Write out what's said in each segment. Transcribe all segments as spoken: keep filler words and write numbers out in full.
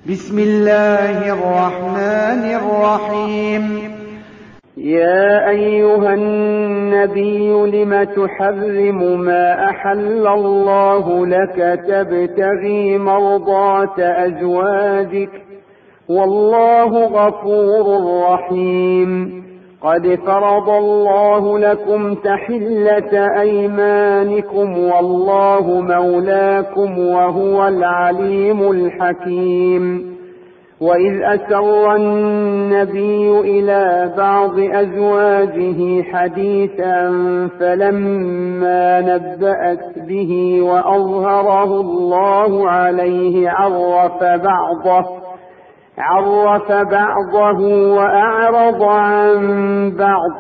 بسم الله الرحمن الرحيم. يا أيها النبي لم تحرم ما أحل الله لك تبتغي مرضات أزواجك والله غفور رحيم. قد فرض الله لكم تحلة أيمانكم والله مولاكم وهو العليم الحكيم. وإذ أسر النبي إلى بعض أزواجه حديثا فلما نبأت به وأظهره الله عليه عرف بعضه عرف بعضه وأعرض عن بعض.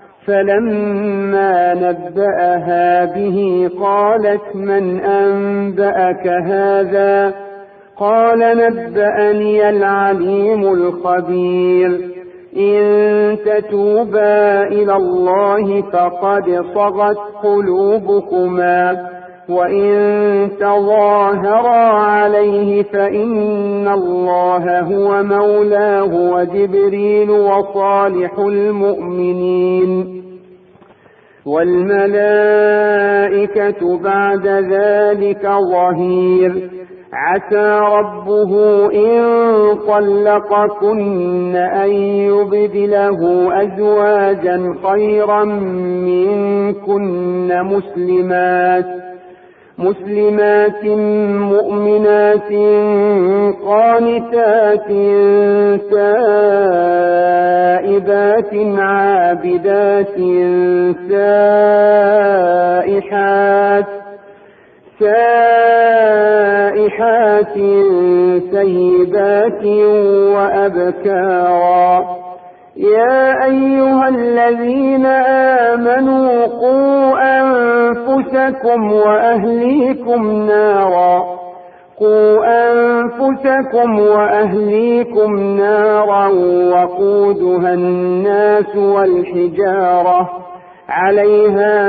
فلما نبأها به قالت من أنبأك هذا؟ قال نبأني العليم الخبير. إن تتوبا إلى الله فقد صغت قلوبكما وإن تظاهرا عليه فإن الله هو مولاه وجبريل وصالح المؤمنين والملائكة بعد ذلك ظهير. عسى ربه إن طلقكن أن يبدله أزواجا خيرا منكن مسلمات مسلمات مؤمنات قانتات تائبات عابدات سائحات سائحات سيبات وأبكارا. يا أيها الذين آمنوا قوا أنفسكم وأهليكم نارا قوا أنفسكم وأهليكم نارا وقودها الناس والحجارة عليها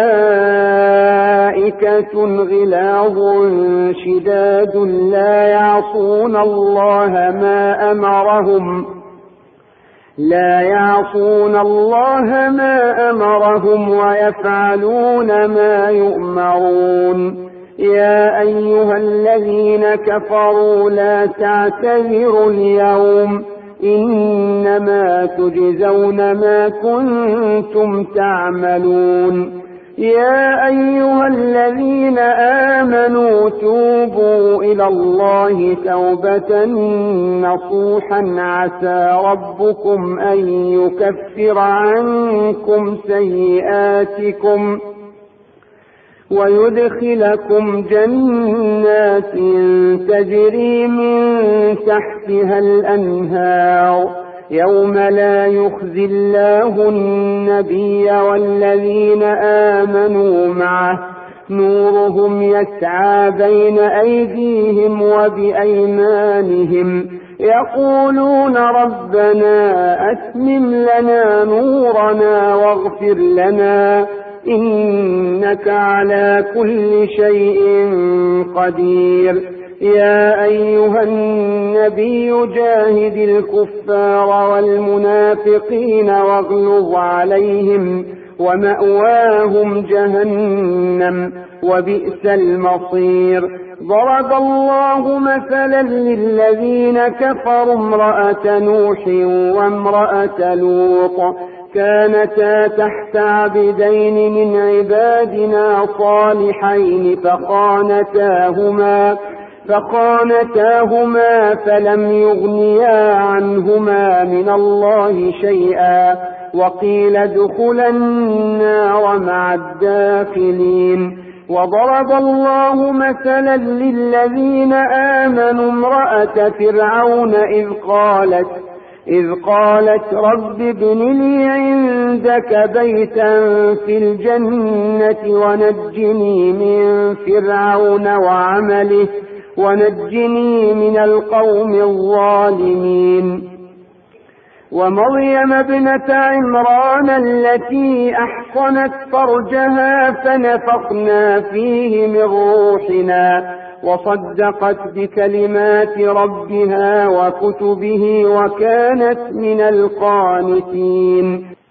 ملائكة غلاظ شداد لا يعصون الله ما أمرهم لا يعصون الله ما أمرهم ويفعلون ما يؤمرون. يا أيها الذين كفروا لا تعتذروا اليوم إنما تجزون ما كنتم تعملون. يا أيها الذين آمنوا توبوا إلى الله توبة نصوحا عسى ربكم أن يكفر عنكم سيئاتكم ويدخلكم جنات تجري من تحتها الأنهار يوم لا يخزي الله النبي والذين آمنوا معه نورهم يسعى بين أيديهم وبأيمانهم يقولون ربنا أتمم لنا نورنا واغفر لنا إنك على كل شيء قدير. يا أيها النبي جاهد الكفار والمنافقين واغلظ عليهم ومأواهم جهنم وبئس المصير. ضرب الله مثلا للذين كفروا امرأة نوح وامرأة لوط كانتا تحت عبدين من عبادنا صالحين فخانتاهما فخانتاهما فلم يغنيا عنهما من الله شيئا وقيل ادخلا النار مع الداخلين. وضرب الله مثلا للذين آمنوا امرأة فرعون إذ قالت إذ قالت رب ابن لي عندك بيتا في الجنة ونجني من فرعون وعمله ونجني من القوم الظالمين. ومريم ابنة عمران التي أحصنت فرجها فنفخنا فيه من روحنا وصدقت بكلمات ربها وكتبه وكانت من القانتين.